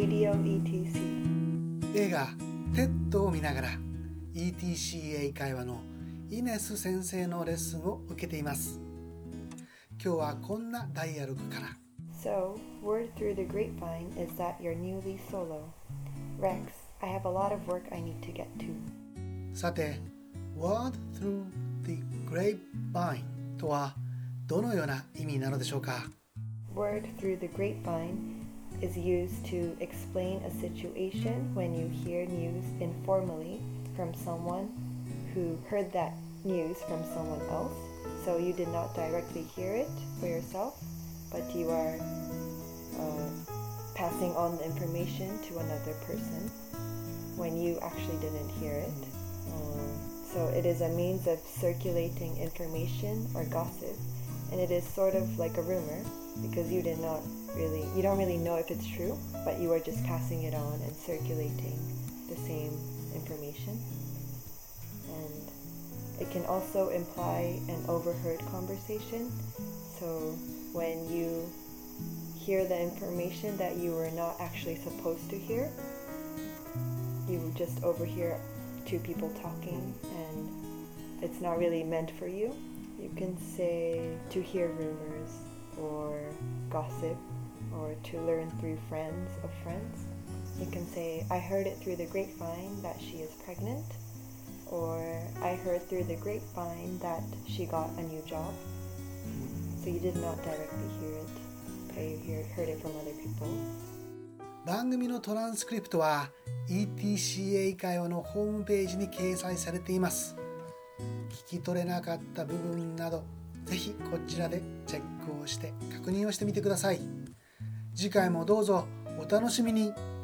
Radio ETC 映画テッドを見ながら ETC 英会話のイネス先生のレッスンを受けています。今日はこんなダイアログから。 So, word through the grapevine is that you're newly solo. Rex, I have a lot of work I need to get to. さて Word through the grapevine とはどのような意味なのでしょうか。 Word through the grapevine is used to explain a situation when you hear news informally from someone who heard that news from someone else. So you did not directly hear it for yourself, but you are passing on the information to another person when you actually didn't hear it. So it is a means of circulating information or gossip, and it is sort of like a rumor because you don't really know if it's true, but you are just passing it on and circulating the same information. And it can also imply an overheard conversation. So when you hear the information that you were not actually supposed to hear, you just overhear two people talking and it's not really meant for you. You can say to hear rumors or gossip or to learn through friends of friends. You can say, I heard it through the grapevine that she is pregnant, or I heard through the grapevine that she got a new job. So you did not directly hear it, but you heard it from other people. 番組のトランスクリプトは ETC 英会話のホームページに掲載されています。聞き取れなかった部分などぜひこちらでチェックをして確認をしてみてください。次回もどうぞお楽しみに。